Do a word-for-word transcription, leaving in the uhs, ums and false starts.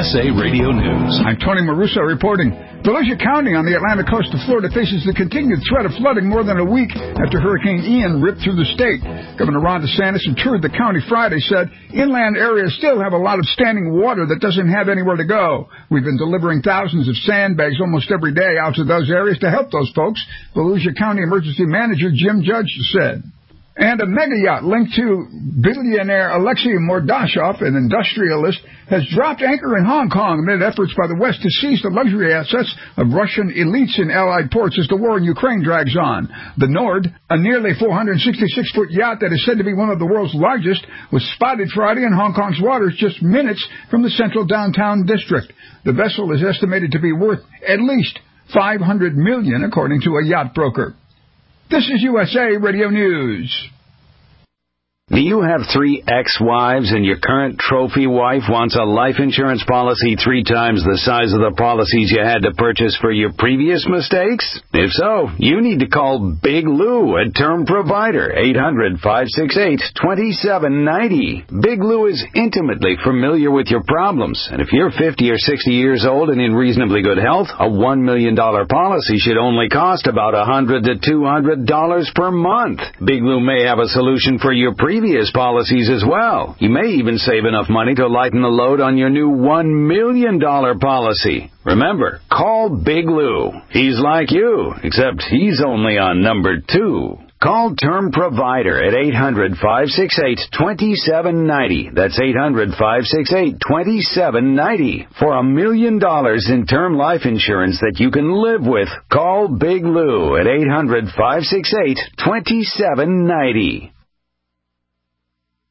S A Radio News. I'm Tony Maruso reporting. Volusia County on the Atlantic coast of Florida faces the continued threat of flooding more than a week after Hurricane Ian ripped through the state. Governor Ron DeSantis, who toured the county Friday, said inland areas still have a lot of standing water that doesn't have anywhere to go. We've been delivering thousands of sandbags almost every day out to those areas to help those folks, Volusia County Emergency Manager Jim Judge said. And a mega yacht linked to billionaire Alexei Mordashov, an industrialist, has dropped anchor in Hong Kong amid efforts by the West to seize the luxury assets of Russian elites in allied ports as the war in Ukraine drags on. The Nord, a nearly four hundred sixty-six foot yacht that is said to be one of the world's largest, was spotted Friday in Hong Kong's waters just minutes from the central downtown district. The vessel is estimated to be worth at least five hundred million dollars, according to a yacht broker. This is U S A Radio News. Do you have three ex-wives and your current trophy wife wants a life insurance policy three times the size of the policies you had to purchase for your previous mistakes? If so, you need to call Big Lou at Term Provider, eight hundred, five six eight, two seven nine zero. Big Lou is intimately familiar with your problems, and if you're fifty or sixty years old and in reasonably good health, a one million dollars policy should only cost about one hundred to two hundred dollars per month. Big Lou may have a solution for your previous Previous policies as well. You may even save enough money to lighten the load on your new one million dollars policy. Remember, call Big Lou. He's like you, except he's only on number two. Call Term Provider at eight hundred, five six eight, two seven nine zero. That's eight hundred, five six eight, two seven nine zero. For a million dollars in term life insurance that you can live with, call Big Lou at eight hundred, five six eight, two seven nine zero.